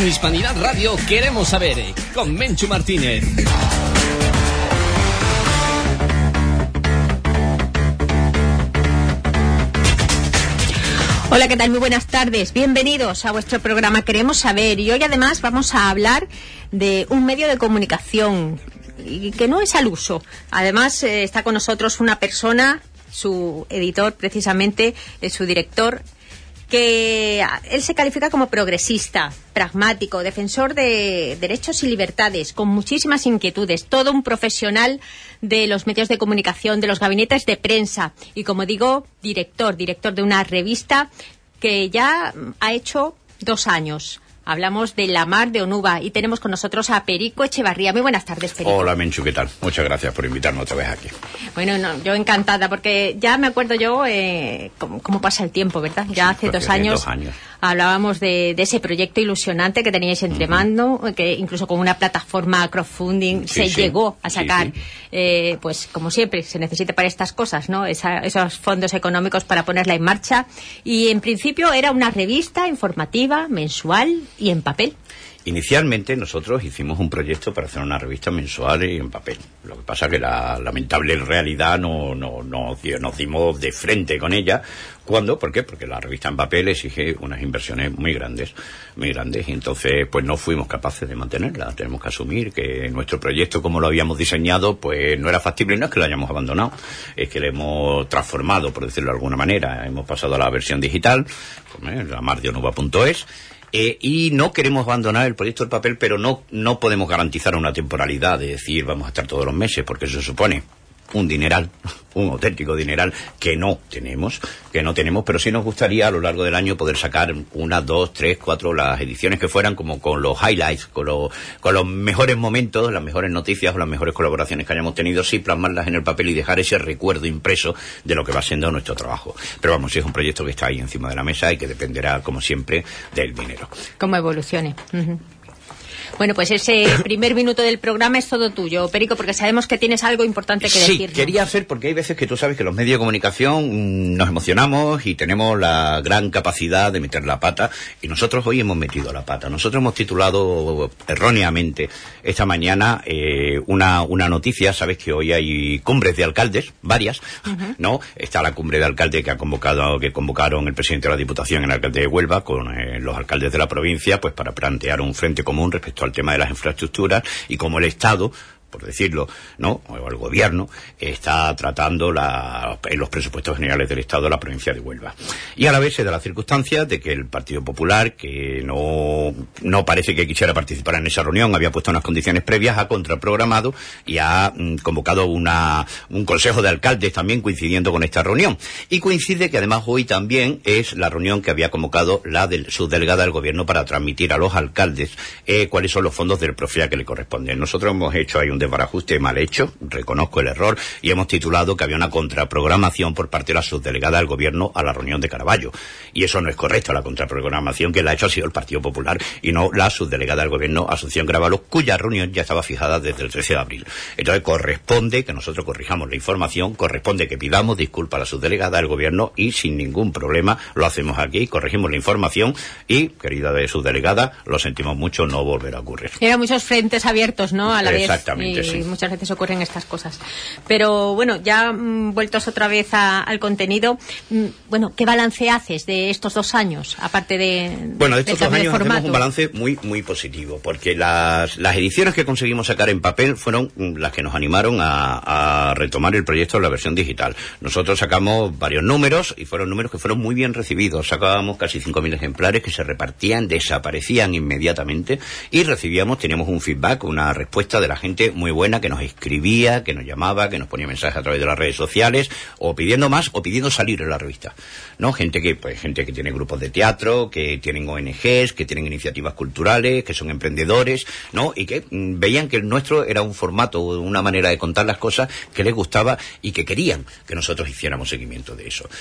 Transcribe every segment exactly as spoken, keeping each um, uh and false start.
En Hispanidad Radio queremos saber, con Menchu Martínez. Hola, ¿qué tal? Muy buenas tardes. Bienvenidos a vuestro programa Queremos Saber. Y hoy además vamos a hablar de un medio de comunicación y que no es al uso. Además eh, está con nosotros una persona, su editor precisamente, eh, su director, que él se califica como progresista, pragmático, defensor de derechos y libertades, con muchísimas inquietudes, todo un profesional de los medios de comunicación, de los gabinetes de prensa y, como digo, director, director de una revista que ya ha hecho dos años. Hablamos de La Mar de Onuba y tenemos con nosotros a Perico Echevarría. Muy buenas tardes, Perico. Hola, Menchu, ¿qué tal? Muchas gracias por invitarme otra vez aquí. Bueno, no, yo encantada, porque ya me acuerdo yo eh, cómo, cómo pasa el tiempo, ¿verdad? Ya Sí, hace dos años, dos años hablábamos de, de ese proyecto ilusionante que teníais entre uh-huh. mano, que incluso con una plataforma crowdfunding sí, se sí. llegó a sacar, sí, sí. Eh, pues como siempre, se necesita para estas cosas, ¿no? Esa, esos fondos económicos para ponerla en marcha. Y en principio era una revista informativa, mensual y en papel. Inicialmente nosotros hicimos un proyecto para hacer una revista mensual y en papel. Lo que pasa que la lamentable realidad no, no, no nos dimos de frente con ella. ¿Cuándo? ¿Por qué? Porque la revista en papel exige unas inversiones muy grandes, muy grandes, y entonces pues no fuimos capaces de mantenerla. Tenemos que asumir que nuestro proyecto, como lo habíamos diseñado, pues no era factible. No es que lo hayamos abandonado, es que lo hemos transformado, por decirlo de alguna manera. Hemos pasado a la versión digital, la mar de onuba punto es. Eh, y no queremos abandonar el proyecto del papel, pero no, no podemos garantizar una temporalidad de decir vamos a estar todos los meses, porque eso supone un dineral, un auténtico dineral que no tenemos, que no tenemos, pero sí nos gustaría a lo largo del año poder sacar una, dos, tres, cuatro, las ediciones que fueran como con los highlights, con, lo, con los mejores momentos, las mejores noticias o las mejores colaboraciones que hayamos tenido, sí plasmarlas en el papel y dejar ese recuerdo impreso de lo que va siendo nuestro trabajo. Pero vamos, es un proyecto que está ahí encima de la mesa y que dependerá, como siempre, del dinero. Cómo evolucione. Uh-huh. Bueno, pues ese primer minuto del programa es todo tuyo, Perico, porque sabemos que tienes algo importante que decir. Sí, quería hacer, porque hay veces que tú sabes que los medios de comunicación mmm, nos emocionamos y tenemos la gran capacidad de meter la pata, y nosotros hoy hemos metido la pata. Nosotros hemos titulado erróneamente esta mañana eh, una, una noticia. Sabes que hoy hay cumbres de alcaldes, varias, uh-huh. ¿no? Está la cumbre de alcalde que ha convocado, que convocaron el presidente de la Diputación, el alcalde de Huelva, con eh, los alcaldes de la provincia, pues para plantear un frente común respecto al tema de las infraestructuras y cómo el Estado, por decirlo, ¿no? O el gobierno está tratando la, en los presupuestos generales del Estado la provincia de Huelva. Y a la vez se da la circunstancia de que el Partido Popular, que no, no parece que quisiera participar en esa reunión, había puesto unas condiciones previas, ha contraprogramado y ha mm, convocado una, un consejo de alcaldes también coincidiendo con esta reunión. Y coincide que además hoy también es la reunión que había convocado la del, subdelegada del gobierno para transmitir a los alcaldes eh, cuáles son los fondos del Profea que le corresponden. Nosotros hemos hecho ahí un desbarajuste mal hecho, reconozco el error, y hemos titulado que había una contraprogramación por parte de la subdelegada del gobierno a la reunión de Caraballo. Y eso no es correcto. La contraprogramación que la ha hecho ha sido el Partido Popular y no la subdelegada del gobierno, Asunción Grábalo, cuya reunión ya estaba fijada desde el trece de abril. Entonces corresponde que nosotros corrijamos la información, corresponde que pidamos disculpas a la subdelegada del gobierno y sin ningún problema lo hacemos aquí, corregimos la información y, querida de subdelegada, lo sentimos mucho, no volverá a ocurrir. Eran muchos frentes abiertos, ¿no? A la vez. Exactamente. Y sí. muchas veces ocurren estas cosas. Pero bueno, ya mmm, vueltos otra vez a, al contenido, mmm, bueno, ¿qué balance haces de estos dos años? Aparte de Bueno, de estos dos años formato. hacemos un balance muy muy positivo, porque las, las ediciones que conseguimos sacar en papel fueron las que nos animaron a, a retomar el proyecto en la versión digital. Nosotros sacamos varios números y fueron números que fueron muy bien recibidos. Sacábamos casi cinco mil ejemplares que se repartían, desaparecían inmediatamente y recibíamos, teníamos un feedback, una respuesta de la gente muy buena, que nos escribía, que nos llamaba, que nos ponía mensajes a través de las redes sociales, o pidiendo más, o pidiendo salir en la revista, ¿no? Gente que, pues, gente que tiene grupos de teatro, que tienen O N Ges, que tienen iniciativas culturales, que son emprendedores, ¿no? Y que mmm, veían que el nuestro era un formato, una manera de contar las cosas que les gustaba y que querían que nosotros hiciéramos seguimiento de eso.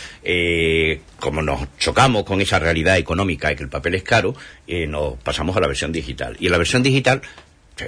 Eh, como nos chocamos con esa realidad económica de que el papel es caro, eh, nos pasamos a la versión digital. Y en la versión digital, pues,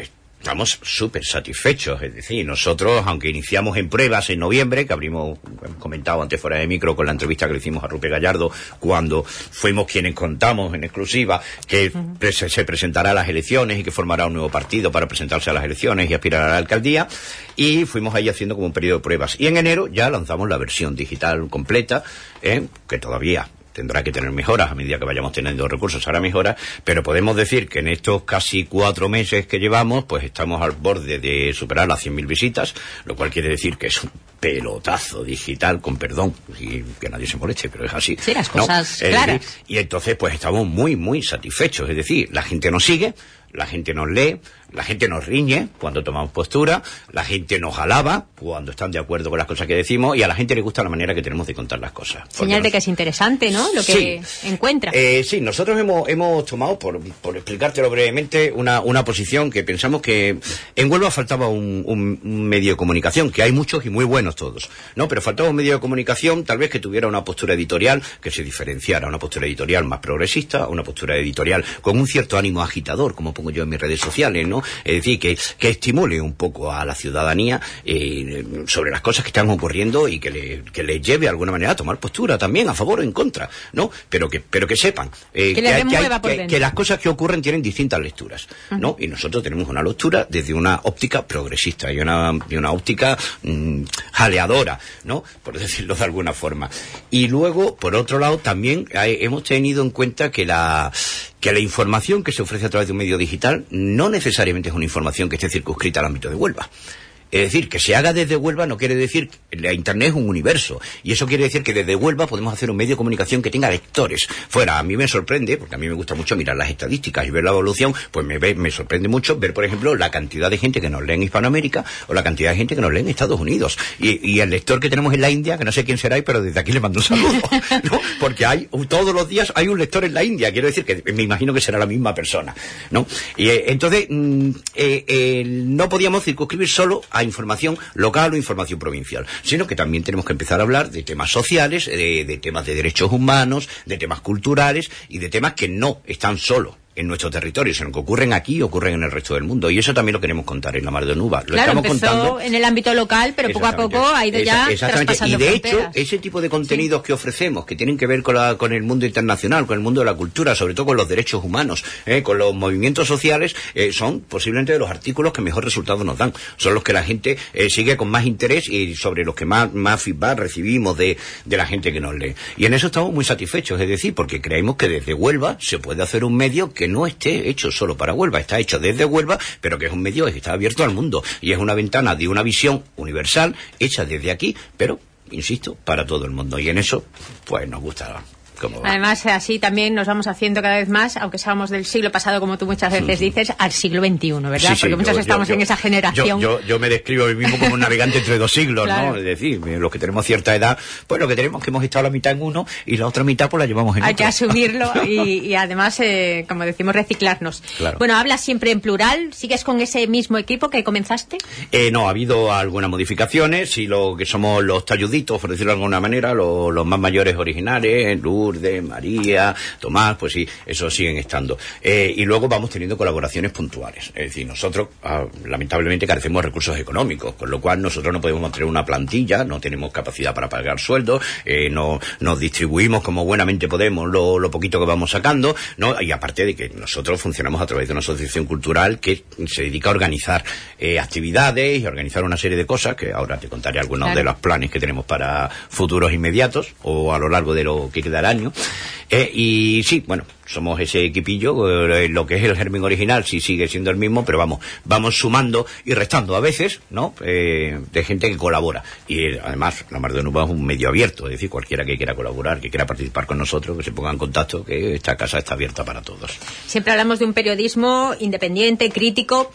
Estamos súper satisfechos, es decir, nosotros, aunque iniciamos en pruebas en noviembre, que abrimos, hemos comentado antes fuera de micro con la entrevista que le hicimos a Rupert Gallardo, cuando fuimos quienes contamos en exclusiva que uh-huh. pre- se presentará a las elecciones y que formará un nuevo partido para presentarse a las elecciones y aspirar a la alcaldía, y fuimos ahí haciendo como un periodo de pruebas. Y en enero ya lanzamos la versión digital completa, ¿eh? que todavía tendrá que tener mejoras a medida que vayamos teniendo recursos, hará mejoras, pero podemos decir que en estos casi cuatro meses que llevamos, pues estamos al borde de superar las cien mil visitas, lo cual quiere decir que es un pelotazo digital, con perdón, y que nadie se moleste, pero es así. Sí, las cosas ¿no? claras. Decir, y entonces pues estamos muy, muy satisfechos, es decir, la gente nos sigue, la gente nos lee, la gente nos riñe cuando tomamos postura, la gente nos alaba cuando están de acuerdo con las cosas que decimos, y a la gente le gusta la manera que tenemos de contar las cosas. Señal nos... de que es interesante, ¿no? Lo que sí. encuentra. Eh, sí, nosotros hemos, hemos tomado, por, por explicártelo brevemente, una, una posición que pensamos que en Huelva faltaba un, un, un medio de comunicación, que hay muchos y muy buenos todos, ¿no? Pero faltaba un medio de comunicación tal vez que tuviera una postura editorial que se diferenciara, una postura editorial más progresista, una postura editorial con un cierto ánimo agitador, como pongo yo en mis redes sociales, ¿no? Es decir, que, que estimule un poco a la ciudadanía eh, sobre las cosas que están ocurriendo y que le, que le lleve de alguna manera a tomar postura también, a favor o en contra, ¿no? Pero que, pero que sepan eh, que, que, hay, que, hay, que, que las cosas que ocurren tienen distintas lecturas, ¿no? Uh-huh. Y nosotros tenemos una lectura desde una óptica progresista y una, y una óptica mmm, jaleadora, ¿no? Por decirlo de alguna forma. Y luego, por otro lado, también hay, hemos tenido en cuenta que la que la información que se ofrece a través de un medio digital no necesariamente es una información que esté circunscrita al ámbito de Huelva. Es decir, que se haga desde Huelva no quiere decir que la Internet es un universo. Y eso quiere decir que desde Huelva podemos hacer un medio de comunicación que tenga lectores. Fuera, a mí me sorprende, porque a mí me gusta mucho mirar las estadísticas y ver la evolución, pues me, me sorprende mucho ver, por ejemplo, la cantidad de gente que nos lee en Hispanoamérica o la cantidad de gente que nos lee en Estados Unidos. Y, y el lector que tenemos en la India, que no sé quién será, pero desde aquí le mando un saludo, ¿no? Porque hay, todos los días hay un lector en la India. Quiero decir que me imagino que será la misma persona, ¿no? Y eh, entonces, mm, eh, eh, no podíamos circunscribir solo a información local o información provincial, sino que también tenemos que empezar a hablar de temas sociales, de, de temas de derechos humanos, de temas culturales y de temas que no están solo en nuestro territorio, sino que ocurren aquí y ocurren en el resto del mundo. Y eso también lo queremos contar en la Mar de Nuba. Lo claro, estamos empezó contando en el ámbito local, pero poco a poco ha ido ya exactamente. traspasando Y de fronteras. hecho, ese tipo de contenidos sí. que ofrecemos, que tienen que ver con, la, con el mundo internacional, con el mundo de la cultura, sobre todo con los derechos humanos, eh, con los movimientos sociales, eh, son posiblemente de los artículos que mejor resultados nos dan. Son los que la gente eh, sigue con más interés y sobre los que más, más feedback recibimos de, de la gente que nos lee. Y en eso estamos muy satisfechos, es decir, porque creemos que desde Huelva se puede hacer un medio que no esté hecho solo para Huelva, está hecho desde Huelva, pero que es un medio que está abierto al mundo y es una ventana de una visión universal hecha desde aquí, pero, insisto, para todo el mundo. Y en eso, pues nos gusta. Además, así también nos vamos haciendo cada vez más, aunque seamos del siglo pasado, como tú muchas veces sí. dices, al siglo veintiuno, ¿verdad? Sí, sí, porque muchos yo, estamos yo, en esa generación. Yo, yo, yo me describo a mí mismo como un navegante entre dos siglos, claro. ¿no? Es decir, los que tenemos cierta edad, pues lo que tenemos es que hemos estado la mitad en uno y la otra mitad pues la llevamos en Hay otro. Hay que asumirlo y, y además, eh, como decimos, reciclarnos. Claro. Bueno, hablas siempre en plural, ¿sigues con ese mismo equipo que comenzaste? Eh, no, ha habido algunas modificaciones y lo que somos los talluditos, por decirlo de alguna manera, los, los más mayores originales, Lourdes, María, Tomás, pues sí, esos siguen estando. Eh, y luego vamos teniendo colaboraciones puntuales. Es decir, nosotros ah, lamentablemente carecemos de recursos económicos, con lo cual nosotros no podemos mantener una plantilla, no tenemos capacidad para pagar sueldos, eh, no nos distribuimos como buenamente podemos lo, lo poquito que vamos sacando, ¿no? Y aparte de que nosotros funcionamos a través de una asociación cultural que se dedica a organizar eh, actividades y a organizar una serie de cosas, que ahora te contaré algunos claro. de los planes que tenemos para futuros inmediatos o a lo largo de lo que queda el año. Eh, y sí, bueno, somos ese equipillo, eh, lo que es el germen original sí sigue siendo el mismo, pero vamos, vamos sumando y restando a veces, ¿no? Eh, de gente que colabora. Y eh, además, la Mar de Nuba es un medio abierto, es decir, cualquiera que quiera colaborar, que quiera participar con nosotros, que se ponga en contacto, que esta casa está abierta para todos. Siempre hablamos de un periodismo independiente, crítico,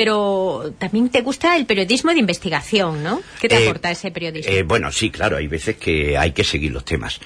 pero también te gusta el periodismo de investigación, ¿no? ¿Qué te eh, aporta ese periodismo? Eh, bueno, sí, claro, hay veces que hay que seguir los temas.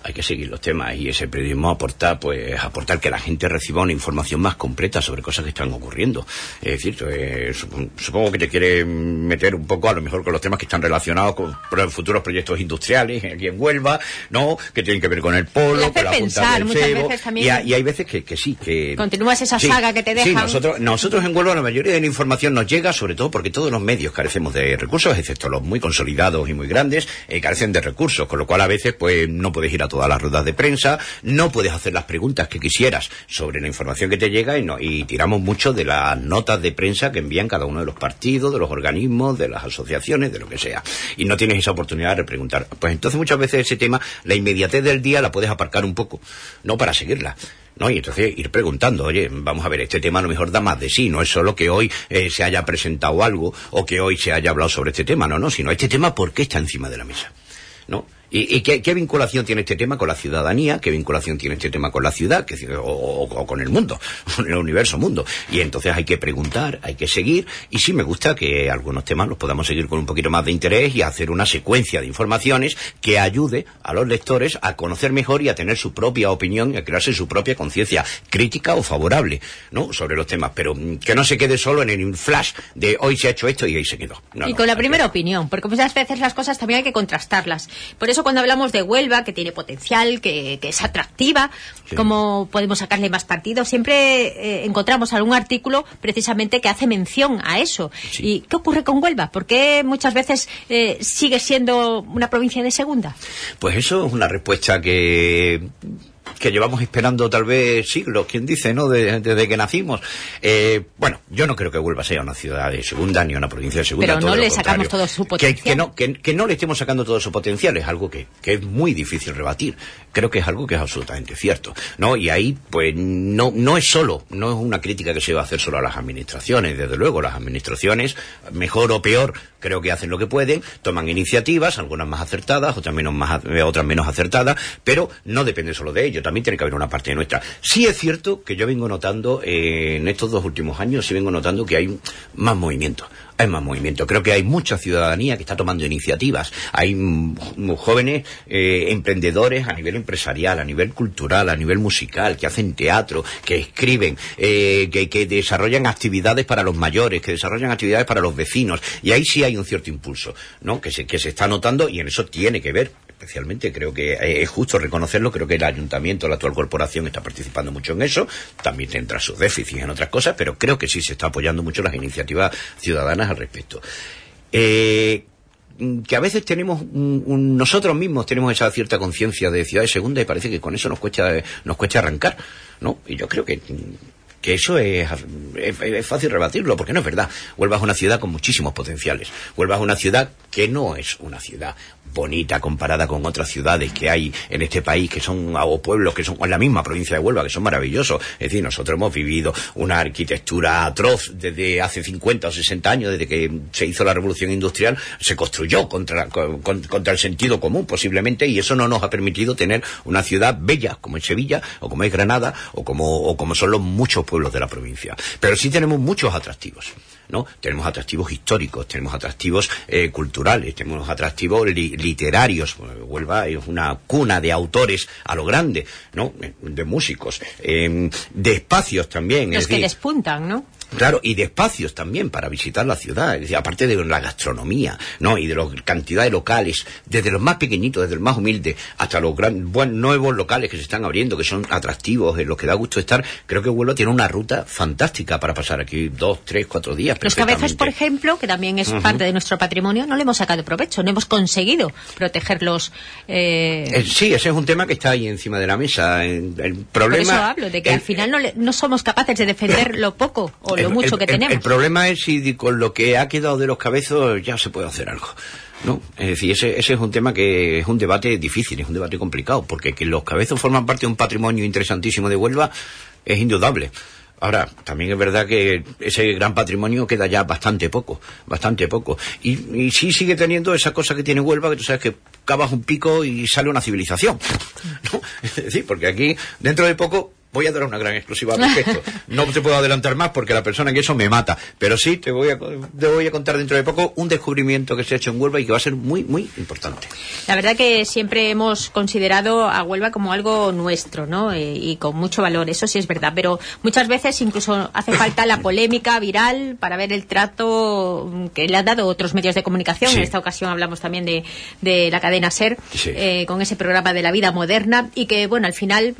hay que seguir los temas, y ese periodismo aporta, pues, aportar que la gente reciba una información más completa sobre cosas que están ocurriendo. Es decir, eh, supongo que te quiere meter un poco, a lo mejor, con los temas que están relacionados con futuros proyectos industriales aquí en Huelva, ¿no? Que tienen que ver con el polo, con la punta del cebo, y, y hay veces que, que sí, que... Continúas esa sí, saga que te dejan. Sí, nosotros, nosotros en Huelva la mayoría de la información nos llega, sobre todo porque todos los medios carecemos de recursos, excepto los muy consolidados y muy grandes, eh, carecen de recursos, con lo cual a veces, pues, no puedes ir a todas las ruedas de prensa, no puedes hacer las preguntas que quisieras sobre la información que te llega, y, no, y tiramos mucho de las notas de prensa que envían cada uno de los partidos, de los organismos, de las asociaciones, de lo que sea, y no tienes esa oportunidad de preguntar. Pues entonces muchas veces ese tema, la inmediatez del día la puedes aparcar un poco, no para seguirla, ¿no? Y entonces ir preguntando, oye, vamos a ver, este tema a lo mejor da más de sí, no es solo que hoy eh, se haya presentado algo o que hoy se haya hablado sobre este tema, no, no, sino este tema, ¿por qué está encima de la mesa? ¿No? ¿Y, y qué, qué vinculación tiene este tema con la ciudadanía? ¿Qué vinculación tiene este tema con la ciudad? ¿Qué, o, o, o con el mundo? Con el universo mundo. Y entonces hay que preguntar, hay que seguir, y sí me gusta que algunos temas los podamos seguir con un poquito más de interés y hacer una secuencia de informaciones que ayude a los lectores a conocer mejor y a tener su propia opinión y a crearse su propia conciencia crítica o favorable, ¿no? Sobre los temas, pero que no se quede solo en el flash de hoy se ha hecho esto y ahí se quedó. No, y no, con la primera que... opinión, porque muchas veces las cosas también hay que contrastarlas. Por eso cuando hablamos de Huelva, que tiene potencial, que, que es atractiva, sí, cómo podemos sacarle más partido, siempre eh, encontramos algún artículo precisamente que hace mención a eso. Sí. ¿Y qué ocurre con Huelva? ¿Por qué muchas veces eh, sigue siendo una provincia de segunda? Pues eso es una respuesta que... que llevamos esperando tal vez siglos, quien dice, ¿no?, desde de, de que nacimos. Eh, bueno, yo no creo que Huelva sea una ciudad de segunda ni una provincia de segunda. Pero no le sacamos todo su potencial. Que, que, no, que, que no le estemos sacando todo su potencial es algo que, que es muy difícil rebatir. Creo que es algo que es absolutamente cierto, ¿no? Y ahí, pues, no, no es solo, no es una crítica que se va a hacer solo a las administraciones. Desde luego, las administraciones, mejor o peor, creo que hacen lo que pueden, toman iniciativas, algunas más acertadas, otras menos, más, otras menos acertadas, pero no depende solo de ello. También tiene que haber una parte nuestra. Sí es cierto que yo vengo notando, eh, en estos dos últimos años, sí vengo notando que hay más movimiento. Hay más movimiento. Creo que hay mucha ciudadanía que está tomando iniciativas. Hay mm, jóvenes eh, emprendedores a nivel empresarial, a nivel cultural, a nivel musical, que hacen teatro, que escriben, eh, que, que desarrollan actividades para los mayores, que desarrollan actividades para los vecinos. Y ahí sí hay un cierto impulso, ¿no?, que se, que se está notando, y en eso tiene que ver. Especialmente creo que es justo reconocerlo, creo que el ayuntamiento, la actual corporación, está participando mucho en eso, también tendrá sus déficits en otras cosas, pero creo que sí se está apoyando mucho las iniciativas ciudadanas al respecto. Eh, que a veces tenemos un, un, nosotros mismos tenemos esa cierta conciencia de ciudad de segunda, y parece que con eso nos cuesta, nos cuesta arrancar, ¿no? Y yo creo que... que eso es, es, es fácil rebatirlo, porque no es verdad. Huelva es una ciudad con muchísimos potenciales. Huelva es una ciudad que no es una ciudad bonita comparada con otras ciudades que hay en este país, que son, o pueblos que son en la misma provincia de Huelva, que son maravillosos. Es decir, nosotros hemos vivido una arquitectura atroz desde hace cincuenta o sesenta años, desde que se hizo la revolución industrial, se construyó contra, con, contra el sentido común, posiblemente, y eso no nos ha permitido tener una ciudad bella como es Sevilla, o como es Granada, o como, o como son los muchos pueblos de la provincia. Pero sí tenemos muchos atractivos, ¿no? Tenemos atractivos históricos, tenemos atractivos eh, culturales, tenemos atractivos li literarios. Huelva es una cuna de autores a lo grande, ¿no?, de músicos, eh, de espacios también. Los es que decir, despuntan, ¿no? Claro, y de espacios también para visitar la ciudad, es decir, aparte de la gastronomía, ¿no?, y de la cantidad de locales, desde los más pequeñitos, desde el más humilde, hasta los gran, buen, nuevos locales que se están abriendo, que son atractivos, en los que da gusto estar. Creo que Huelva tiene una ruta fantástica para pasar aquí dos, tres, cuatro días. Los Cabezas, por ejemplo, que también es uh-huh. parte de nuestro patrimonio, no le hemos sacado provecho, no hemos conseguido protegerlos. Eh... Eh, sí, ese es un tema que está ahí encima de la mesa. El, el problema, por eso hablo, de que el, al final no, le, no somos capaces de defender lo poco o lo el, mucho el, que tenemos. El, el problema es si con lo que ha quedado de los Cabezos ya se puede hacer algo, ¿no? Es decir, ese, ese es un tema que es un debate difícil, es un debate complicado, porque que los Cabezos forman parte de un patrimonio interesantísimo de Huelva es indudable. Ahora, también es verdad que ese gran patrimonio queda ya bastante poco, bastante poco. Y, y sí sigue teniendo esa cosa que tiene Huelva, que tú sabes que cavas un pico y sale una civilización, ¿no? Es decir, porque aquí, dentro de poco, voy a dar una gran exclusiva al respecto. No te puedo adelantar más porque la persona que eso me mata, pero sí te voy a, te voy a contar dentro de poco un descubrimiento que se ha hecho en Huelva y que va a ser muy, muy importante. La verdad que siempre hemos considerado a Huelva como algo nuestro, ¿no? Eh, y con mucho valor, eso sí es verdad, pero muchas veces incluso hace falta la polémica viral para ver el trato que le han dado otros medios de comunicación. Sí. En esta ocasión hablamos también de, de la cadena SER, sí. eh, con ese programa de la vida moderna, y que, bueno, al final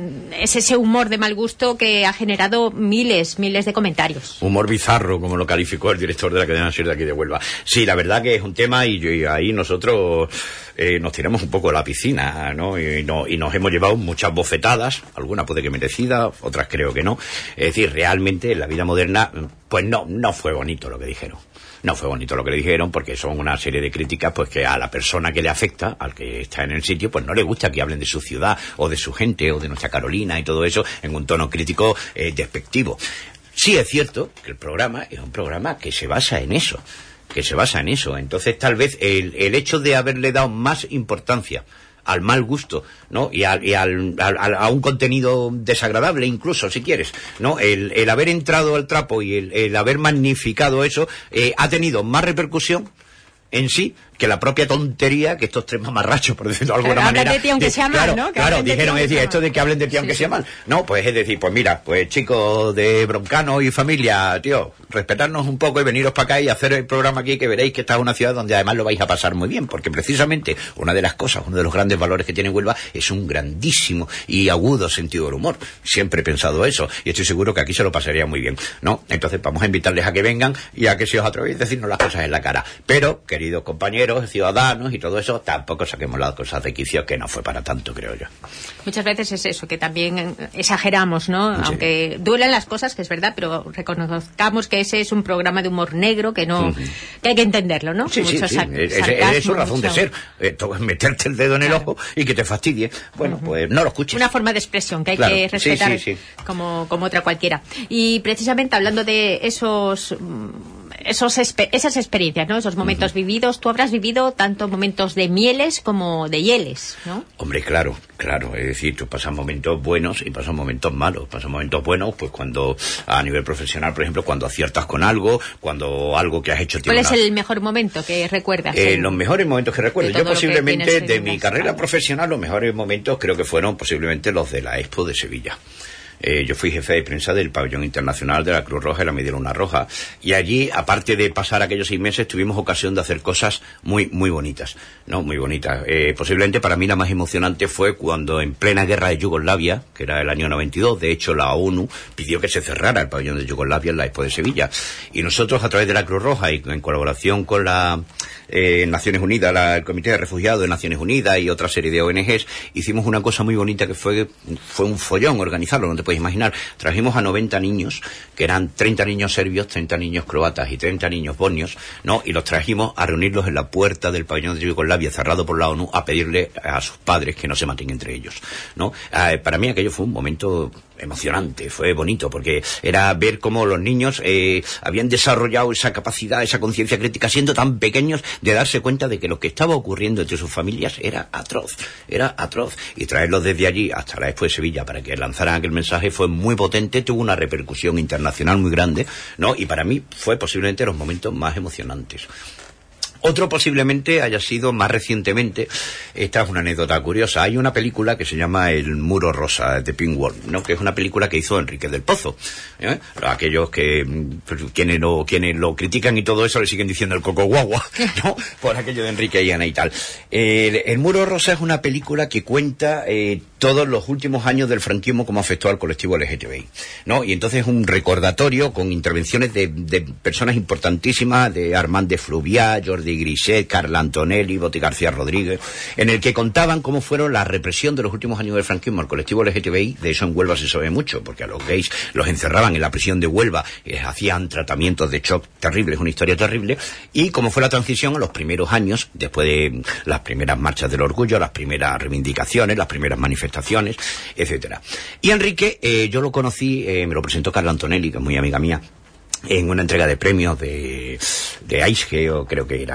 es ese humor de mal gusto que ha generado miles, miles de comentarios. Humor bizarro, como lo calificó el director de la cadena SER de aquí de Huelva. Sí, la verdad que es un tema y, y ahí nosotros eh, nos tiramos un poco a la piscina, ¿no? Y, no, y nos hemos llevado muchas bofetadas, algunas puede que merecidas, otras creo que no. Es decir, realmente en la vida moderna, pues no, no fue bonito lo que dijeron. No fue bonito lo que le dijeron porque son una serie de críticas pues que a la persona que le afecta, al que está en el sitio, pues no le gusta que hablen de su ciudad o de su gente o de nuestra Carolina y todo eso en un tono crítico eh, despectivo. Sí es cierto que el programa es un programa que se basa en eso, que se basa en eso. Entonces tal vez el, el hecho de haberle dado más importancia al mal gusto, ¿no? Y, al, y al, al, a un contenido desagradable incluso, si quieres, ¿no? El, el haber entrado al trapo y el, el haber magnificado eso eh, ha tenido más repercusión en sí que la propia tontería que estos tres mamarrachos, por decirlo de alguna claro, manera. De ti aunque de, sea claro, mal, ¿no? Que claro, dijeron, es decir, esto de que hablen de ti aunque sí, sea sí. mal. No, pues es decir, pues mira, pues chicos de Broncano y familia, tío, respetarnos un poco y veniros para acá y hacer el programa aquí, que veréis que esta es una ciudad donde además lo vais a pasar muy bien, porque precisamente una de las cosas, uno de los grandes valores que tiene Huelva es un grandísimo y agudo sentido del humor. Siempre he pensado eso y estoy seguro que aquí se lo pasaría muy bien, ¿no? Entonces vamos a invitarles a que vengan y a que si os atrevéis a decirnos las cosas en la cara. Pero, queridos compañeros, ciudadanos y todo eso, tampoco saquemos las cosas de quicio, que no fue para tanto, creo yo. Muchas veces es eso, que también exageramos, ¿no? Sí. Aunque duelen las cosas, que es verdad, pero reconozcamos que ese es un programa de humor negro que no, uh-huh. que hay que entenderlo, ¿no? Sí, mucho sí, sí. Es, es su razón mucho... de ser, eh, meterte el dedo en el claro. ojo y que te fastidie. Bueno, uh-huh. pues no lo escuches. Una forma de expresión que hay claro. que respetar sí, sí, sí. Como, como otra cualquiera. Y precisamente hablando de esos... Esos esas experiencias, ¿no? Esos momentos uh-huh. vividos. Tú habrás vivido tanto momentos de mieles como de hieles, ¿no? Hombre, claro, claro. Es decir, tú pasas momentos buenos y pasas momentos malos. Pasas momentos buenos, pues cuando, a nivel profesional, por ejemplo, cuando aciertas con algo, cuando algo que has hecho... ¿Cuál es una... el mejor momento que recuerdas? Eh, los mejores momentos que recuerdo. Yo posiblemente, de mi carrera profesional, los mejores momentos creo que fueron posiblemente los de la Expo de Sevilla. Eh, yo fui jefe de prensa del pabellón internacional de la Cruz Roja y la Media Luna Roja. Y allí, aparte de pasar aquellos seis meses, tuvimos ocasión de hacer cosas muy, muy bonitas, ¿no? Muy bonitas. Eh, posiblemente para mí la más emocionante fue cuando en plena guerra de Yugoslavia, que era el año noventa y dos, de hecho la ONU pidió que se cerrara el pabellón de Yugoslavia en la Expo de Sevilla. Y nosotros, a través de la Cruz Roja y en colaboración con la eh, Naciones Unidas, la, el Comité de Refugiados de Naciones Unidas y otra serie de O N Ges, hicimos una cosa muy bonita que fue, fue un follón organizarlo, no te puedes imaginar. Trajimos a noventa niños, que eran treinta niños serbios, treinta niños croatas y treinta niños bosnios, ¿no? Y los trajimos a reunirlos en la puerta del pabellón de Yugoslavia, cerrado por la ONU, a pedirle a sus padres que no se maten entre ellos, ¿no? Eh, para mí aquello fue un momento emocionante, fue bonito, porque era ver cómo los niños eh, habían desarrollado esa capacidad, esa conciencia crítica, siendo tan pequeños, de darse cuenta de que lo que estaba ocurriendo entre sus familias era atroz, era atroz. Y traerlos desde allí hasta la Expo de Sevilla para que lanzaran aquel mensaje fue muy potente, tuvo una repercusión internacional muy grande, ¿no? Y para mí fue posiblemente los momentos más emocionantes. Otro posiblemente haya sido más recientemente, esta es una anécdota curiosa, hay una película que se llama El Muro Rosa, de Pink Wall, ¿no? Que es una película que hizo Enrique del Pozo, ¿eh? Aquellos que, quienes lo, quienes lo critican y todo eso le siguen diciendo el coco guagua, ¿no? Por aquello de Enrique y Ana y tal. El, el Muro Rosa es una película que cuenta eh, todos los últimos años del franquismo como afectó al colectivo L G T B I, ¿no? Y entonces es un recordatorio con intervenciones de, de personas importantísimas, de Armand de Fluvià, Jordi Griset, Carla Antonelli, Boti García Rodríguez, en el que contaban cómo fueron la represión de los últimos años del franquismo al colectivo L G T B I. De eso en Huelva se sabe mucho, porque a los gays los encerraban en la prisión de Huelva, eh, hacían tratamientos de shock terribles, una historia terrible, y cómo fue la transición a los primeros años, después de las primeras marchas del orgullo, las primeras reivindicaciones, las primeras manifestaciones, etcétera. Y Enrique, eh, yo lo conocí, eh, me lo presentó Carla Antonelli, que es muy amiga mía, en una entrega de premios de, de A I S G E, o creo que era.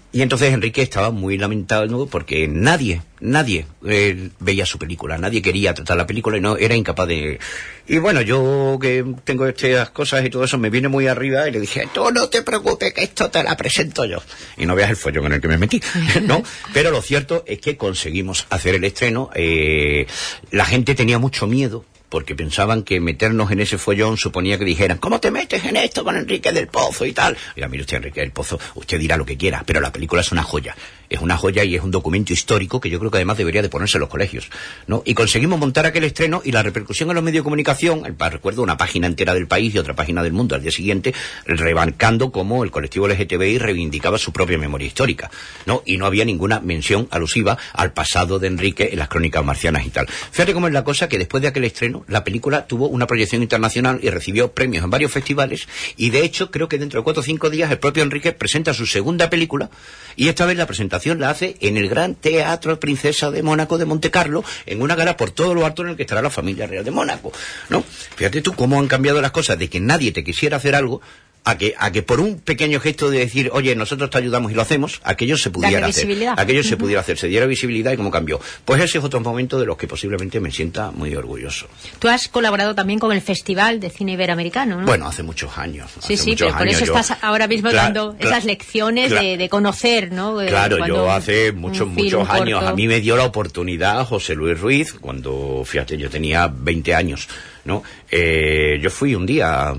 Y entonces Enrique estaba muy lamentado porque nadie, nadie eh, veía su película, nadie quería tratar la película y no era incapaz de... Y bueno, yo que tengo estas cosas y todo eso me viene muy arriba y le dije, tú no te preocupes que esto te la presento yo. Y no veas el follón en el que me metí, ¿no? Pero lo cierto es que conseguimos hacer el estreno, eh, la gente tenía mucho miedo, porque pensaban que meternos en ese follón suponía que dijeran, ¿cómo te metes en esto con Enrique del Pozo y tal? Oiga, mire usted, Enrique del Pozo, usted dirá lo que quiera, pero la película es una joya. Es una joya y es un documento histórico que yo creo que además debería de ponerse en los colegios, ¿no? Y conseguimos montar aquel estreno y la repercusión en los medios de comunicación, el, recuerdo una página entera del País y otra página del Mundo al día siguiente, rebancando como el colectivo L G T B I reivindicaba su propia memoria histórica, ¿no? Y no había ninguna mención alusiva al pasado de Enrique en las crónicas marcianas y tal. Fíjate cómo es la cosa que después de aquel estreno, la película tuvo una proyección internacional y recibió premios en varios festivales y de hecho creo que dentro de cuatro o cinco días el propio Enrique presenta su segunda película y esta vez la presentación la hace en el Gran Teatro Princesa de Mónaco de Montecarlo, en una gala por todo lo alto en el que estará la familia real de Mónaco, ¿no? Fíjate tú cómo han cambiado las cosas de que nadie te quisiera hacer algo a que a que por un pequeño gesto de decir, oye, nosotros te ayudamos y lo hacemos, aquello se pudiera hacer, aquello se pudiera hacer, se diera visibilidad y cómo cambió. Pues ese es otro momento de los que posiblemente me sienta muy orgulloso. Tú has colaborado también con el Festival de Cine Iberoamericano, ¿no? Bueno, hace muchos años. Sí, hace sí, muchos pero por años eso yo, estás ahora mismo cla dando cla esas lecciones cla de, de conocer, ¿no? Claro, cuando yo hace muchos, muchos años, corto. a mí me dio la oportunidad José Luis Ruiz, cuando, fíjate, yo tenía veinte años, ¿no? Eh, yo fui un día,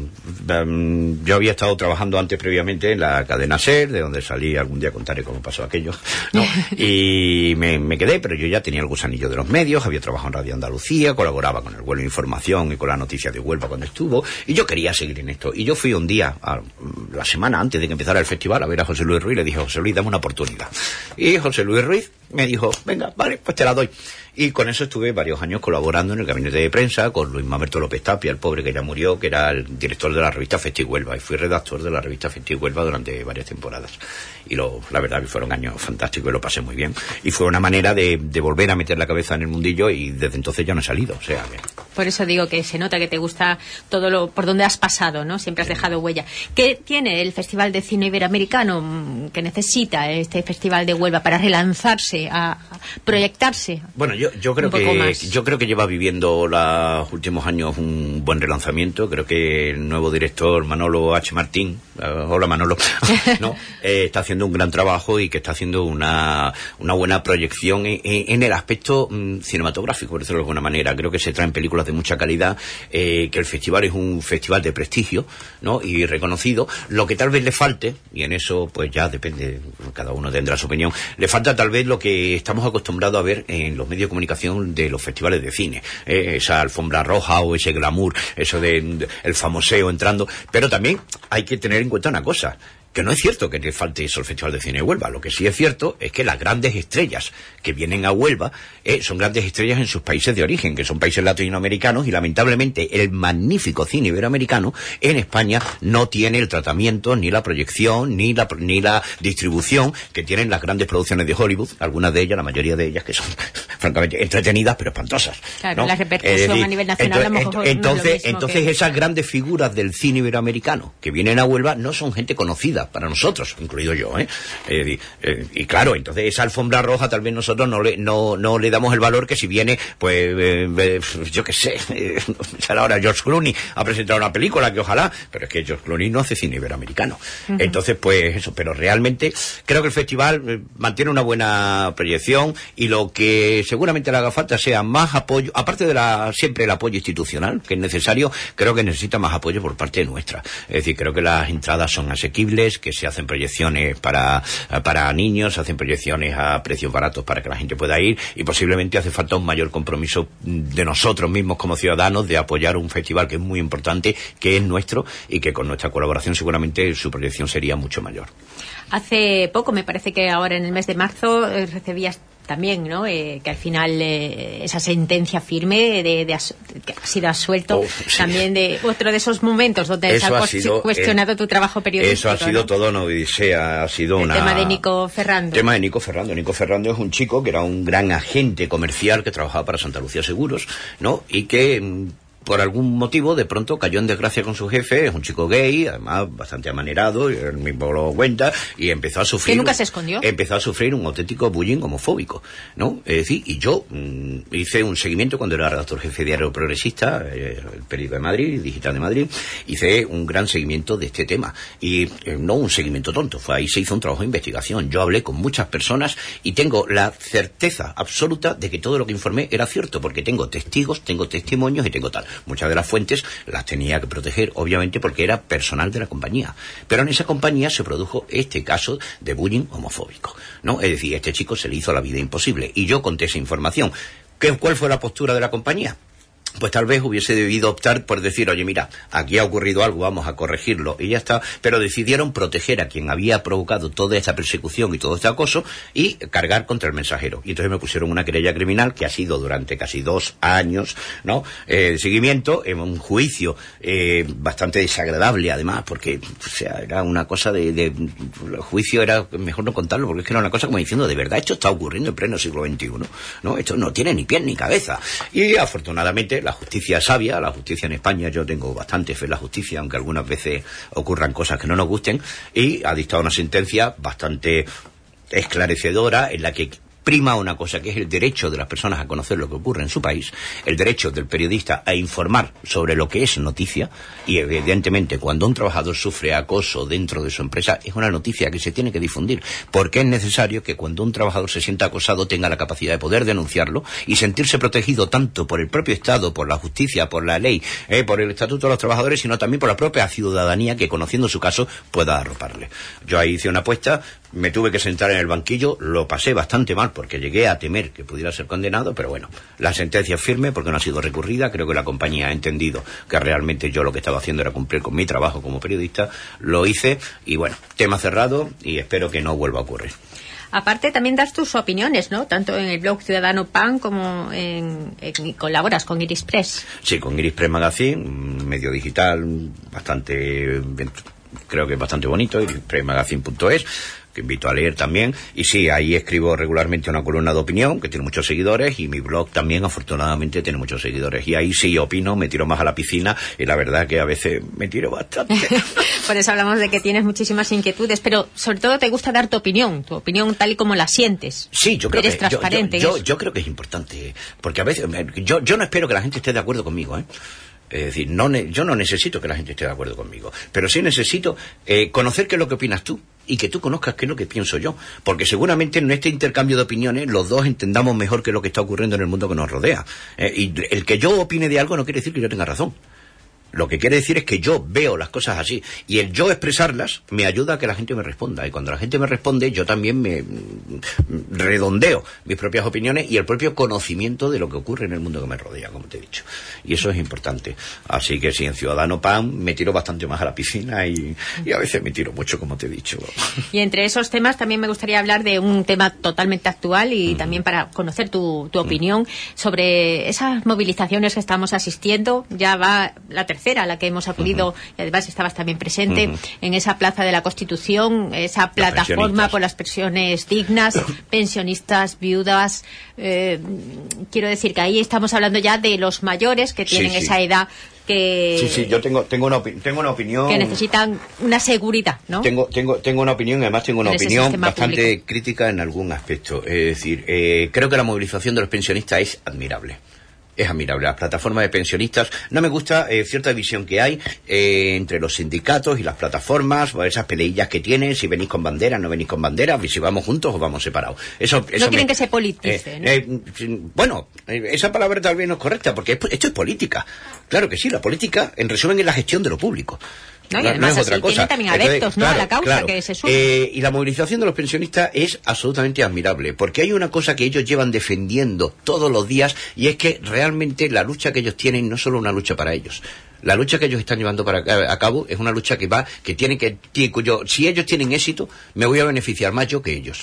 um, yo había estado trabajando antes previamente en la cadena SER, de donde salí, algún día contaré cómo pasó aquello, ¿no? Y me, me quedé, pero yo ya tenía el gusanillo de los medios, había trabajado en Radio Andalucía, colaboraba con el Vuelo de Información y con la noticia de Huelva cuando estuvo, y yo quería seguir en esto. Y yo fui un día, a, la semana antes de que empezara el festival, a ver a José Luis Ruiz, y le dije, José Luis, dame una oportunidad. Y José Luis Ruiz me dijo, venga, vale, pues te la doy. Y con eso estuve varios años colaborando en el gabinete de prensa con Luis Mamerto López Tapia, el pobre que ya murió, que era el director de la revista Festi Huelva, y fui redactor de la revista Festi Huelva durante varias temporadas. Y lo, la verdad que fueron años fantásticos y lo pasé muy bien. Y fue una manera de, de volver a meter la cabeza en el mundillo y desde entonces ya no he salido. O sea, que... Por eso digo que se nota que te gusta todo lo por donde has pasado, ¿no? Siempre has dejado huella. ¿Qué tiene el Festival de Cine Iberoamericano que necesita este Festival de Huelva para relanzarse, a, a proyectarse? Bueno, yo, yo creo que yo creo que lleva viviendo los últimos años un buen relanzamiento. Creo que el nuevo director Manolo H. Martín, uh, hola Manolo, no, eh, está haciendo un gran trabajo y que está haciendo una, una buena proyección en, en el aspecto mm, cinematográfico, por decirlo de alguna manera. Creo que se traen películas de mucha calidad, eh, que el festival es un festival de prestigio, ¿no? Y reconocido. Lo que tal vez le falte, y en eso pues ya depende, cada uno tendrá su opinión, le falta tal vez lo que estamos acostumbrados a ver en los medios de comunicación de los festivales de cine, eh, esa alfombra roja o ese glamour, eso de, de el famoseo entrando, pero también hay que tener en cuenta una cosa, que no es cierto que le falte eso al Festival de Cine de Huelva. Lo que sí es cierto es que las grandes estrellas que vienen a Huelva eh, son grandes estrellas en sus países de origen, que son países latinoamericanos, y lamentablemente el magnífico cine iberoamericano en España no tiene el tratamiento, ni la proyección, ni la ni la distribución que tienen las grandes producciones de Hollywood, algunas de ellas, la mayoría de ellas, que son francamente entretenidas pero espantosas. Claro, ¿no? la repercusión es decir, a nivel nacional entonces, a lo mejor entonces, no es lo mismo entonces que... esas grandes figuras del cine iberoamericano que vienen a Huelva no son gente conocida para nosotros, incluido yo, ¿eh? Eh, eh, y claro, entonces esa alfombra roja tal vez nosotros no le no no le damos el valor que si viene, pues eh, eh, yo qué sé, eh, ahora George Clooney ha presentado una película que ojalá, pero es que George Clooney no hace cine iberoamericano. Uh-huh. Entonces, pues eso, pero realmente creo que el festival eh, mantiene una buena proyección y lo que seguramente le haga falta sea más apoyo, aparte de la siempre el apoyo institucional, que es necesario, creo que necesita más apoyo por parte nuestra. Es decir, creo que las entradas son asequibles, que se hacen proyecciones para, para niños, se hacen proyecciones a precios baratos para que la gente pueda ir, y posiblemente hace falta un mayor compromiso de nosotros mismos como ciudadanos de apoyar un festival que es muy importante, que es nuestro, y que con nuestra colaboración seguramente su proyección sería mucho mayor. Hace poco, me parece que ahora en el mes de marzo, eh, recibías también, ¿no? Eh, que al final eh, esa sentencia firme de, de as, que ha sido absuelto, oh, sí. También de otro de esos momentos donde eso se ha, ha sido, cuestionado eh, tu trabajo periodístico. Eso ha sido, ¿no? todo una odisea, ha sido el una... tema de Nico Ferrando. El tema de Nico Ferrando. Nico Ferrando es un chico que era un gran agente comercial que trabajaba para Santa Lucía Seguros, ¿no? Y que por algún motivo, de pronto cayó en desgracia con su jefe, es un chico gay, además bastante amanerado, y él mismo lo cuenta, y empezó a sufrir... ¿Que nunca se escondió? Empezó a sufrir un auténtico bullying homofóbico, ¿no? Es decir, y yo mmm, hice un seguimiento cuando era redactor jefe de Diario Progresista, eh, el periódico de Madrid, Digital de Madrid, hice un gran seguimiento de este tema, y eh, no un seguimiento tonto, fue ahí se hizo un trabajo de investigación, yo hablé con muchas personas, y tengo la certeza absoluta de que todo lo que informé era cierto, porque tengo testigos, tengo testimonios y tengo tal. Muchas de las fuentes las tenía que proteger, obviamente, porque era personal de la compañía. Pero en esa compañía se produjo este caso de bullying homofóbico, ¿no? Es decir, este chico se le hizo la vida imposible. Y yo conté esa información. ¿Qué, ¿Cuál fue la postura de la compañía? Pues tal vez hubiese debido optar por decir, oye, mira, aquí ha ocurrido algo, vamos a corregirlo, y ya está, pero decidieron proteger a quien había provocado toda esta persecución y todo este acoso y cargar contra el mensajero. Y entonces me pusieron una querella criminal que ha sido durante casi dos años, ¿no?, eh, de seguimiento, en un juicio eh, bastante desagradable, además, porque, o sea, era una cosa de, de... el juicio era mejor no contarlo, porque es que era una cosa como diciendo, de verdad, esto está ocurriendo en pleno siglo veintiuno, ¿no? Esto no tiene ni pies ni cabeza. Y afortunadamente la justicia es sabia, la justicia en España, yo tengo bastante fe en la justicia, aunque algunas veces ocurran cosas que no nos gusten, y ha dictado una sentencia bastante esclarecedora en la que prima una cosa que es el derecho de las personas a conocer lo que ocurre en su país, el derecho del periodista a informar sobre lo que es noticia, y evidentemente cuando un trabajador sufre acoso dentro de su empresa es una noticia que se tiene que difundir, porque es necesario que cuando un trabajador se sienta acosado tenga la capacidad de poder denunciarlo y sentirse protegido tanto por el propio Estado, por la justicia, por la ley, eh, por el Estatuto de los Trabajadores, sino también por la propia ciudadanía que, conociendo su caso, pueda arroparle. Yo ahí hice una apuesta, me tuve que sentar en el banquillo, lo pasé bastante mal porque llegué a temer que pudiera ser condenado, pero bueno, la sentencia es firme porque no ha sido recurrida, creo que la compañía ha entendido que realmente yo lo que estaba haciendo era cumplir con mi trabajo como periodista, lo hice y bueno, tema cerrado y espero que no vuelva a ocurrir. Aparte también das tus opiniones, ¿no? Tanto en el blog Ciudadano Pan como en, en colaboras con Iris Press. Sí, con Iris Press Magazine, un medio digital bastante, creo que es bastante bonito, iris press magazine punto es, que invito a leer también, y sí, ahí escribo regularmente una columna de opinión que tiene muchos seguidores, y mi blog también afortunadamente tiene muchos seguidores, y ahí sí opino, me tiro más a la piscina, y la verdad que a veces me tiro bastante. Por eso hablamos de que tienes muchísimas inquietudes, pero sobre todo te gusta dar tu opinión, tu opinión tal y como la sientes. Sí, yo creo Eres que transparente. Yo, yo, yo, yo creo que es importante, porque a veces yo, yo no espero que la gente esté de acuerdo conmigo, ¿eh? Es decir, no ne- yo no necesito que la gente esté de acuerdo conmigo, pero sí necesito eh, conocer qué es lo que opinas tú y que tú conozcas qué es lo que pienso yo, porque seguramente en este intercambio de opiniones los dos entendamos mejor qué es lo que está ocurriendo en el mundo que nos rodea. Eh, y el que yo opine de algo no quiere decir que yo tenga razón. Lo que quiere decir es que yo veo las cosas así, y el yo expresarlas me ayuda a que la gente me responda, y cuando la gente me responde yo también me redondeo mis propias opiniones y el propio conocimiento de lo que ocurre en el mundo que me rodea, como te he dicho, y eso es importante. Así que sí, en Ciudadano Pan me tiro bastante más a la piscina y, y a veces me tiro mucho, como te he dicho. Y entre esos temas también me gustaría hablar de un tema totalmente actual y mm. también para conocer tu, tu opinión mm. sobre esas movilizaciones que estamos asistiendo. Ya va la tercera a la que hemos acudido, uh-huh. y además estabas también presente uh-huh. en esa Plaza de la Constitución, esa plataforma por las pensiones dignas, pensionistas, viudas. Eh, quiero decir que ahí estamos hablando ya de los mayores que tienen sí, sí. esa edad que... Sí, sí, yo tengo tengo una, opi- tengo una opinión... Que necesitan una seguridad, ¿no? Tengo tengo tengo una opinión, además tengo una opinión bastante público. crítica en algún aspecto. Es decir, eh, creo que la movilización de los pensionistas es admirable. Es admirable. Las plataformas de pensionistas, no me gusta eh, cierta división que hay eh, entre los sindicatos y las plataformas, o esas peleillas que tienen, si venís con banderas, no venís con banderas, si vamos juntos o vamos separados. Eso, eso no quieren me, que se politice, eh, ¿no? Eh, bueno, eh, esa palabra tal vez no es correcta, porque esto es política. Claro que sí, la política, en resumen, es la gestión de lo público. No, y además no es otra cosa. Tiene también adeptos, Entonces, ¿no? Claro, a la causa claro. que se sube. Eh, y la movilización de los pensionistas es absolutamente admirable, porque hay una cosa que ellos llevan defendiendo todos los días, y es que realmente la lucha que ellos tienen no es solo una lucha para ellos. La lucha que ellos están llevando para a cabo es una lucha que va, que tiene que, cuyo, si ellos tienen éxito, me voy a beneficiar más yo que ellos.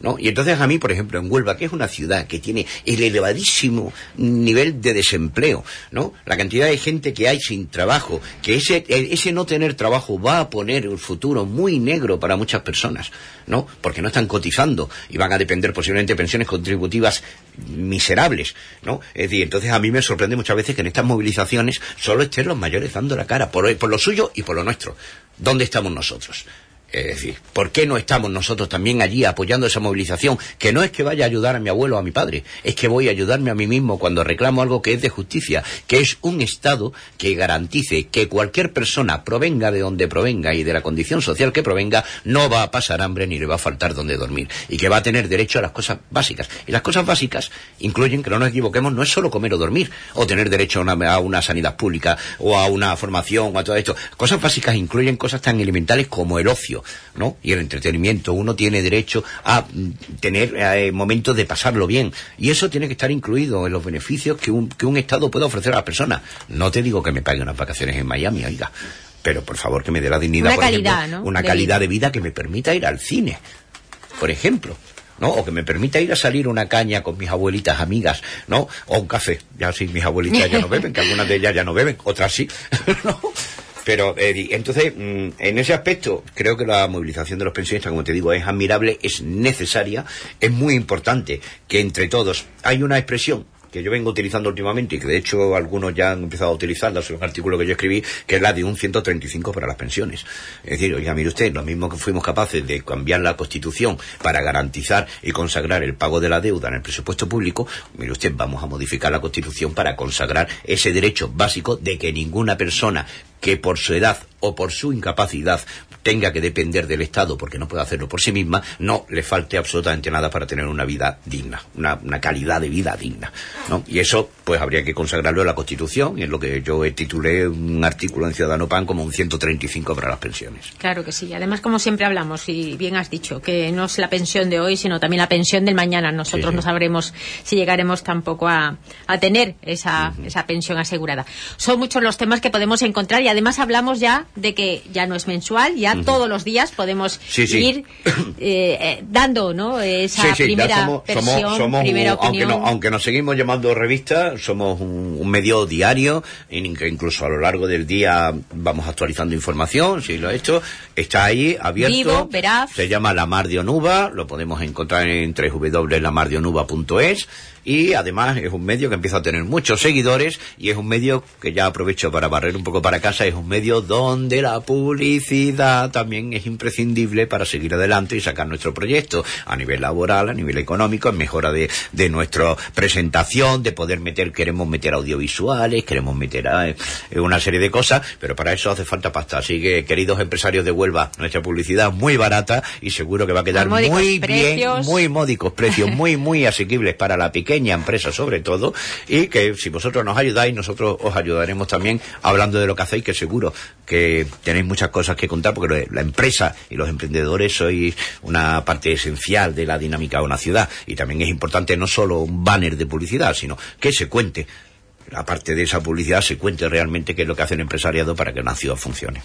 ¿no? Y entonces a mí, por ejemplo, en Huelva, que es una ciudad que tiene el elevadísimo nivel de desempleo, ¿no? La cantidad de gente que hay sin trabajo, que ese, ese no tener trabajo va a poner un futuro muy negro para muchas personas, ¿no? Porque no están cotizando y van a depender posiblemente de pensiones contributivas miserables, ¿no? Es decir, entonces a mí me sorprende muchas veces que en estas movilizaciones solo estén los mayores dando la cara, por, por lo suyo y por lo nuestro. ¿Dónde estamos nosotros? Es decir, ¿por qué no estamos nosotros también allí apoyando esa movilización? Que no es que vaya a ayudar a mi abuelo o a mi padre, es que voy a ayudarme a mí mismo cuando reclamo algo que es de justicia, que es un Estado que garantice que cualquier persona, provenga de donde provenga y de la condición social que provenga, no va a pasar hambre ni le va a faltar donde dormir, y que va a tener derecho a las cosas básicas. Y las cosas básicas incluyen, que no nos equivoquemos, no es solo comer o dormir, o tener derecho a una, a una sanidad pública, o a una formación, o a todo esto. Cosas básicas incluyen cosas tan elementales como el ocio, ¿no? Y el entretenimiento. Uno tiene derecho a tener eh, momentos de pasarlo bien, y eso tiene que estar incluido en los beneficios que un, que un Estado pueda ofrecer a las personas. No te digo que me pague unas vacaciones en Miami, oiga, pero por favor que me dé la dignidad, una por calidad, ejemplo, ¿no? una de calidad vida. de vida que me permita ir al cine, por ejemplo, ¿no? O que me permita ir a salir una caña con mis abuelitas amigas, ¿no? O un café. Ya sí, mis abuelitas ya no beben, que algunas de ellas ya no beben, otras sí, ¿no? Pero, eh, entonces, mmm, en ese aspecto, creo que la movilización de los pensionistas, como te digo, es admirable, es necesaria, es muy importante que entre todos hay una expresión que yo vengo utilizando últimamente y que de hecho algunos ya han empezado a utilizarla, sobre un artículo que yo escribí, que es la de un ciento treinta y cinco para las pensiones. Es decir, oiga, mire usted, lo mismo que fuimos capaces de cambiar la Constitución para garantizar y consagrar el pago de la deuda en el presupuesto público, mire usted, vamos a modificar la Constitución para consagrar ese derecho básico de que ninguna persona que por su edad o por su incapacidad tenga que depender del Estado porque no puede hacerlo por sí misma, no le falte absolutamente nada para tener una vida digna, una, una calidad de vida digna, ¿no? Y eso, pues habría que consagrarlo en la Constitución, y es lo que yo titulé un artículo en Ciudadano Pan como un ciento treinta y cinco para las pensiones. Claro que sí. Además, como siempre hablamos, y bien has dicho, que no es la pensión de hoy, sino también la pensión del mañana. Nosotros sí, sí. no sabremos si llegaremos tampoco a, a tener esa, uh-huh. esa pensión asegurada. Son muchos los temas que podemos encontrar, y además hablamos ya de que ya no es mensual, ya uh-huh. todos los días podemos sí, sí. ir eh, eh, dando, ¿no? Esa sí, sí, primera somos, versión, somos, somos primera un, opinión. Aunque, no, aunque nos seguimos llamando revista, somos un, un medio diario, incluso a lo largo del día vamos actualizando información, si lo he hecho, está ahí abierto. Vivo, veraz. Se llama La Mar de Onuba, lo podemos encontrar en doble u doble u doble u punto la mar de onuba punto es. Y además es un medio que empieza a tener muchos seguidores, y es un medio que ya aprovecho para barrer un poco para casa, es un medio donde la publicidad también es imprescindible para seguir adelante y sacar nuestro proyecto a nivel laboral, a nivel económico, en mejora de, de nuestra presentación, de poder meter, queremos meter audiovisuales, queremos meter a, eh, una serie de cosas, pero para eso hace falta pasta. Así que, queridos empresarios de Huelva, nuestra publicidad muy barata y seguro que va a quedar muy bien, muy módicos precios, muy, muy asequibles para la pequeña pequeña empresa sobre todo, y que si vosotros nos ayudáis, nosotros os ayudaremos también hablando de lo que hacéis, que seguro que tenéis muchas cosas que contar, porque la empresa y los emprendedores sois una parte esencial de la dinámica de una ciudad, y también es importante no solo un banner de publicidad, sino que se cuente, aparte de esa publicidad, se cuente realmente qué es lo que hace el empresariado para que una ciudad funcione.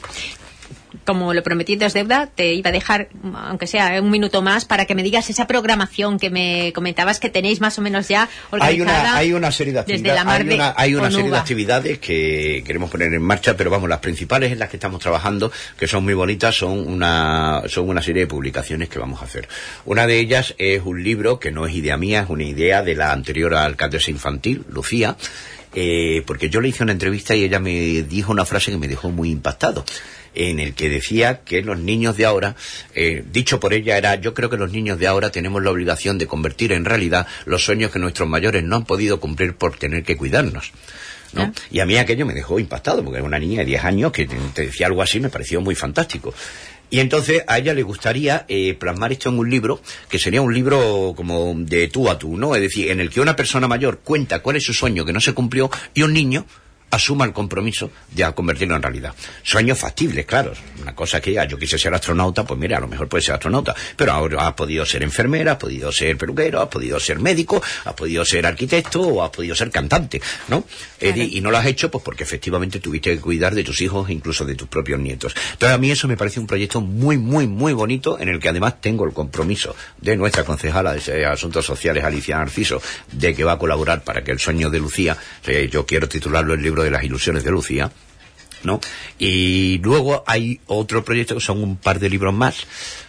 Como lo prometido es deuda, te iba a dejar, aunque sea un minuto más, para que me digas esa programación que me comentabas que tenéis más o menos ya organizada. Hay una, hay una serie de actividades, hay una, hay una serie de actividades que queremos poner en marcha, pero vamos, las principales en las que estamos trabajando, que son muy bonitas, son una, son una serie de publicaciones que vamos a hacer. Una de ellas es un libro que no es idea mía, es una idea de la anterior alcaldesa infantil, Lucía, eh, porque yo le hice una entrevista y ella me dijo una frase que me dejó muy impactado, en el que decía que los niños de ahora, eh, dicho por ella era, yo creo que los niños de ahora tenemos la obligación de convertir en realidad los sueños que nuestros mayores no han podido cumplir por tener que cuidarnos, ¿no? ¿Eh? Y a mí aquello me dejó impactado, porque era una niña de diez años que te, te decía algo así, me pareció muy fantástico. Y entonces a ella le gustaría eh, plasmar esto en un libro, que sería un libro como de tú a tú, ¿no? Es decir, en el que una persona mayor cuenta cuál es su sueño que no se cumplió, y un niño asuma el compromiso de convertirlo en realidad. Sueños factibles, claro. Una cosa que ya, yo quise ser astronauta, pues mira, a lo mejor puede ser astronauta, pero ahora has podido ser enfermera, has podido ser peluquero, has podido ser médico, has podido ser arquitecto o has podido ser cantante, ¿no? Claro. Eh, y no lo has hecho pues porque efectivamente tuviste que cuidar de tus hijos e incluso de tus propios nietos. Entonces a mí eso me parece un proyecto muy, muy, muy bonito, en el que además tengo el compromiso de nuestra concejala de Asuntos Sociales, Alicia Narciso, de que va a colaborar para que el sueño de Lucía, eh, yo quiero titularlo el libro de las ilusiones de Lucía, ¿no? Y luego hay otro proyecto que son un par de libros más.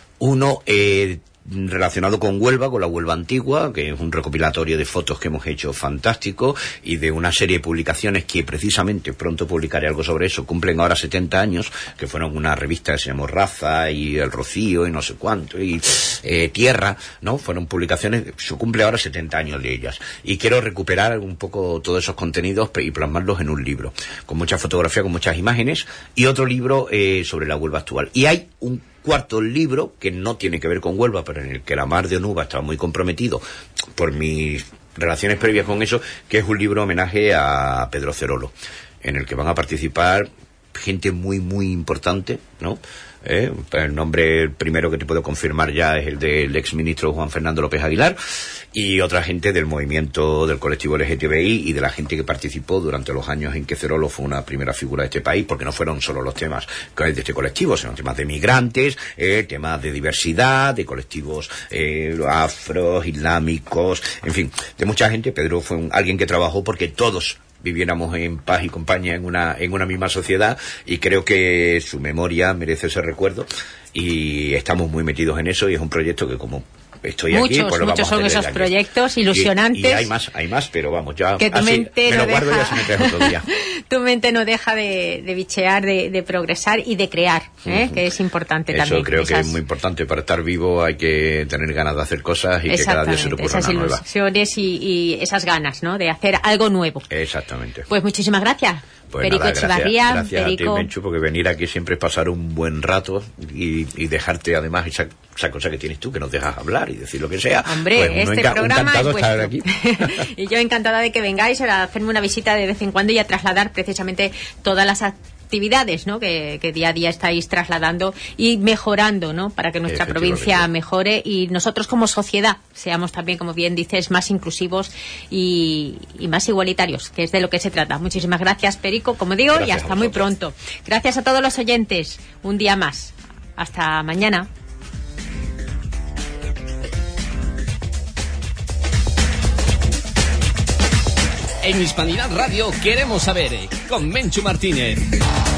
Uno eh, relacionado con Huelva, con la Huelva antigua, que es un recopilatorio de fotos que hemos hecho fantástico, y de una serie de publicaciones que precisamente pronto publicaré algo sobre eso. Cumplen ahora setenta años, que fueron una revista que se llamó Raza y El Rocío y no sé cuánto, y eh, Tierra, ¿no? Fueron publicaciones, se cumple ahora setenta años de ellas, y quiero recuperar un poco todos esos contenidos y plasmarlos en un libro, con mucha fotografía, con muchas imágenes, y otro libro eh, sobre la Huelva actual. Y hay un cuarto libro que no tiene que ver con Huelva, pero en el que la Mar de Onuba estaba muy comprometido por mis relaciones previas con eso, que es un libro homenaje a Pedro Cerolo, en el que van a participar gente muy, muy importante, ¿no? Eh, el nombre primero que te puedo confirmar ya es el del exministro Juan Fernando López Aguilar, y otra gente del movimiento del colectivo L G T B I y de la gente que participó durante los años en que Cerolo fue una primera figura de este país, porque no fueron solo los temas de este colectivo, sino temas de migrantes, eh, temas de diversidad, de colectivos eh, afro, islámicos, en fin, de mucha gente. Pedro fue un, alguien que trabajó porque todos viviéramos en paz y compañía en una en una misma sociedad, y creo que su memoria merece ese recuerdo, y estamos muy metidos en eso, y es un proyecto que, como estoy muchos, aquí, pues lo muchos vamos a son esos aquí. proyectos ilusionantes. Y, y hay más, hay más, pero vamos, ya que tu así, mente me no lo guardo deja, y así me traes otro día. Tu mente no deja de, de bichear, de, de progresar y de crear, ¿eh? Uh-huh. Que es importante eso también. Eso creo esas... que es muy importante. Para estar vivo hay que tener ganas de hacer cosas, y que cada día se te ocurra esas una nueva. ilusiones y, y esas ganas, ¿no? De hacer algo nuevo. Exactamente. Pues muchísimas gracias. Pues Perico nada, Echevarría, gracias, gracias Perico. a ti, Menchu, porque venir aquí siempre es pasar un buen rato y, y dejarte además esa, esa cosa que tienes tú, que nos dejas hablar y decir lo que sea. Hombre, pues este enca- programa es estar vuestro. Aquí. Y yo encantada de que vengáis a hacerme una visita de vez en cuando y a trasladar precisamente todas las actividades, ¿no? que, que día a día estáis trasladando y mejorando, ¿no? Para que nuestra provincia mejore y nosotros como sociedad seamos también, como bien dices, más inclusivos y, y más igualitarios, que es de lo que se trata. Muchísimas gracias, Perico, como digo, gracias, y hasta muy pronto. Gracias a todos los oyentes. Un día más. Hasta mañana. En Hispanidad Radio queremos saber, con Menchu Martínez.